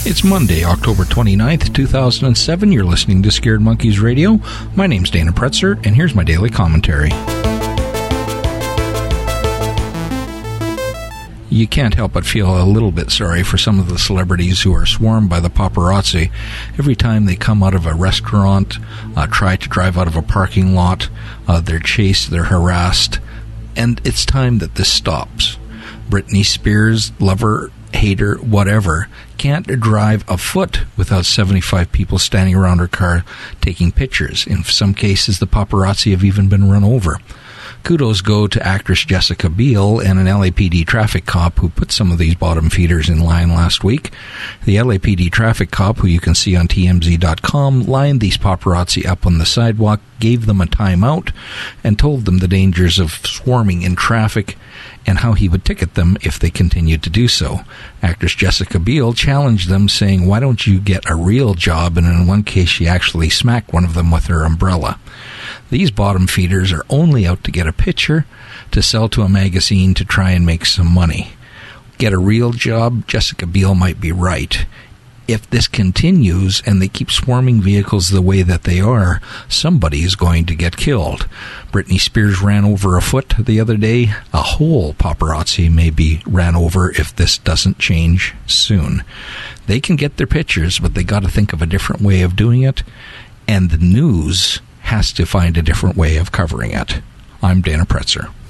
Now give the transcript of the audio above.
It's Monday, October 29th, 2007. You're listening to Scared Monkeys Radio. My name's Dana Pretzer, and here's my daily commentary. You can't help but feel a little bit sorry for some of the celebrities who are swarmed by the paparazzi. Every time they come out of a restaurant, try to drive out of a parking lot, they're chased, they're harassed, and it's time that this stops. Britney Spears, lover, hater, whatever, can't drive a foot without 75 people standing around her car taking pictures. In some cases, the paparazzi have even been run over. Kudos go to actress Jessica Biel and an LAPD traffic cop who put some of these bottom feeders in line last week. The LAPD traffic cop, who you can see on TMZ.com, lined these paparazzi up on the sidewalk, gave them a timeout, and told them the dangers of swarming in traffic and how he would ticket them if they continued to do so. Actress Jessica Biel challenged them, saying, "Why don't you get a real job?" And in one case, she actually smacked one of them with her umbrella. These bottom feeders are only out to get a picture, to sell to a magazine, to try and make some money. Get a real job? Jessica Biel might be right. If this continues and they keep swarming vehicles the way that they are, somebody is going to get killed. Britney Spears ran over a foot the other day. A whole paparazzi may be ran over if this doesn't change soon. They can get their pictures, but they got to think of a different way of doing it, and the news has to find a different way of covering it. I'm Dana Pretzer.